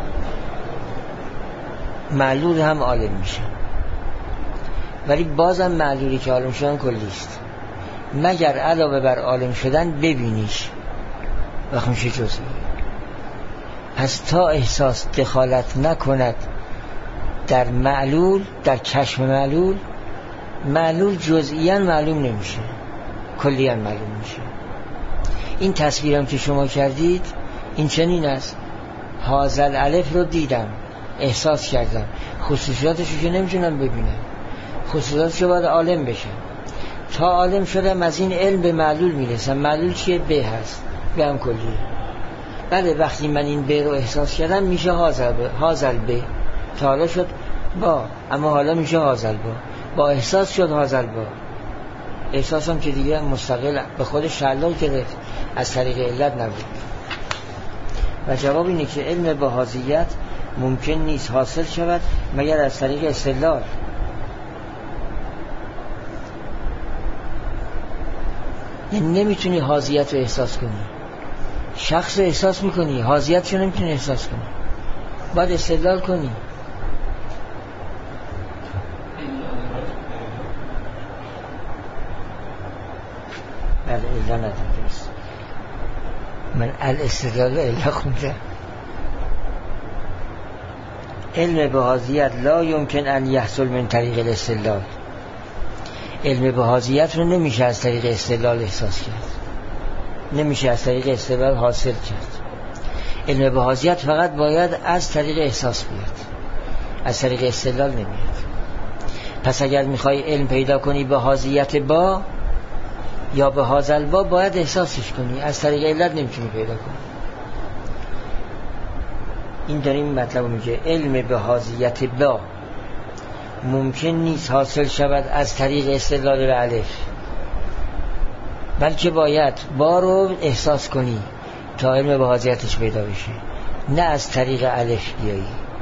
معلول هم عالم میشم. ولی بازم معلولی که عالم شدن کلیست، مگر علاوه بر عالم شدن ببینیش و میشه جزئی. پس تا احساس دخالت نکند در معلول، در کشف معلول، معلول جزئیاً معلوم نمیشه، کلیاً معلوم میشه. این تصویرم که شما کردید این چنین است. هازا الالف رو دیدم، احساس کردم، خصوصیاتش رو که نمیتونم ببینم، خصوصیاتش رو باید عالم بشم. تا عالم شدم از این علم به معلول میرسم. معلول چیه؟ به هست، به هم کلیه. بله وقتی من این به رو احساس کردم میشه هازا به، هازا به. تا حالا شد با، اما حالا میشه هازا با. با احساس شد هازا با. احساسم که دیگه مستقل به خودش تعلق گرفت، از طریق علت نبود. و جواب اینه که علم به حاضیت ممکن نیست حاصل شود مگر از طریق استدلال. یعنی نمیتونی حاضیت رو احساس کنی، شخص رو احساس میکنی، حاضیت رو نمیتونی احساس کنی، باید استدلال کنی. بله الا ندارم، درست. من الاستدلال الا خونده. علم به حاضیت لا یمکن ان یحصل من طریق الاستدلال. علم به حاضیت رو نمیشه از طریق استدلال احساس کرد، نمیشه از طریق استدلال حاصل کرد. علم به حاضیت فقط باید از طریق احساس بیاد، از طریق استدلال نمیاد. پس اگر میخوای علم پیدا کنی به حاضیت با یا به حاضل با، باید احساسش کنی، از طریق علت نمیتونی پیدا کنی. این داریم مطلب میگه علم به حاضیت با ممکن نیست حاصل شود از طریق استدلال به الف، بلکه باید با رو احساس کنی تا علم به حاضیتش پیدا بشه، نه از طریق الف بیایی.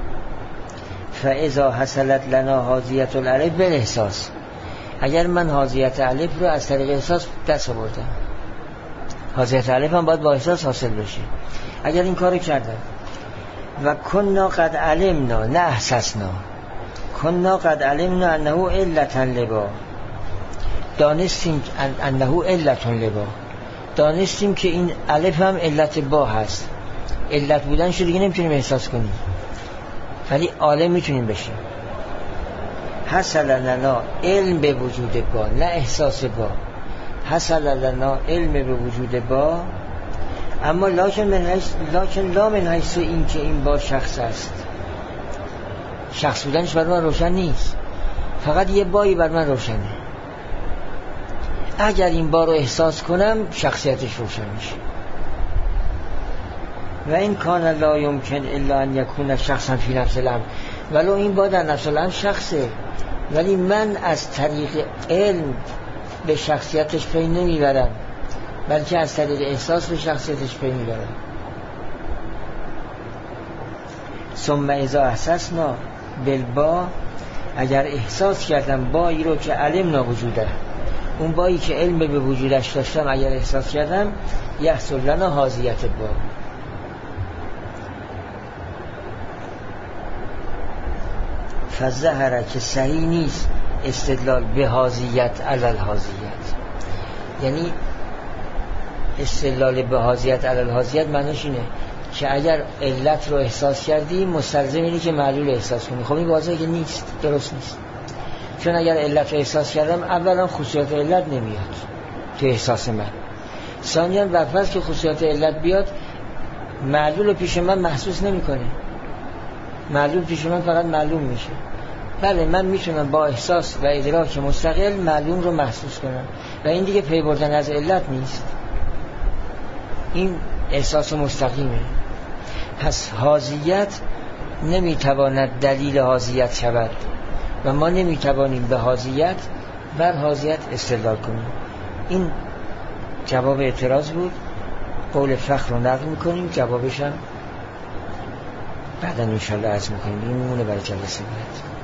فاذا حصلت لنا حاضیت الالف بالاحساس، اگر من حاضیت الف رو از طریق احساس دست آوردم، حاضیت الف هم باید با احساس حاصل بشه. اگر این کارو کردم و کنا قد علمنا نه احسسنا، کنا قد علمنا انه علتا لبا، دانستیم انه علت لبا، دانستیم که این الف هم علت با هست، علت بودن شو دیگه نمیتونیم احساس کنیم، ولی عالم میتونیم بشیم. حصل لنا علم به وجود با، نه احساس با. حصل لنا علم به وجود با، اما لکن من حیث لکن لا من حیث این که این با شخص است، شخص بودنش بر من روشن نیست، فقط یه بایی بر من روشنه. اگر این با رو احساس کنم شخصیتش روشن میشه. و این کان لا یمکن الا ان یکون شخصا فی نفس الامر، ولو این با در نفس الامر شخصه، ولی من از طریق علم به شخصیتش پی نمیبرم، بلکه از طریق احساس به شخصیتش پی میبرم. ثم اذا احسسنا بالبا، اگر احساس کردم بایی رو که علمنا وجوده، اون بایی که علم به وجودش داشتم اگر احساس کردم، یحصل لنا حاضیت با. فظهر که صحیح نیست استدلال به حاضیت علل حاضیت، یعنی استدلال به حاضیت علل حاضیت معنیش اینه که اگر علت رو احساس کردی مستلزم اینه که معلول احساس کنی. خب این واضحه که نیست، درست نیست، چون اگر علت رو احساس کردم اولا خصوصیات علت نمیاد تو احساس من، ثانیاً وقتی که خصوصیات علت بیاد معلول رو پیش من محسوس نمی کنه، معلول پیش من فقط معلوم میشه. بله من میتونم با احساس و ادراک مستقل معلوم رو محسوس کنم و این دیگه پی بردن از علت نیست، این احساس مستقیمه. پس حاضیت نمیتواند دلیل حاضیت شود و ما نمیتوانیم به حاضیت بر حاضیت استدلال کنیم. این جواب اعتراض بود. قول فخر رو نقل میکنیم، جوابش هم بعدا انشالله عرض میکنیم. این میمونه برای جلسه بعد.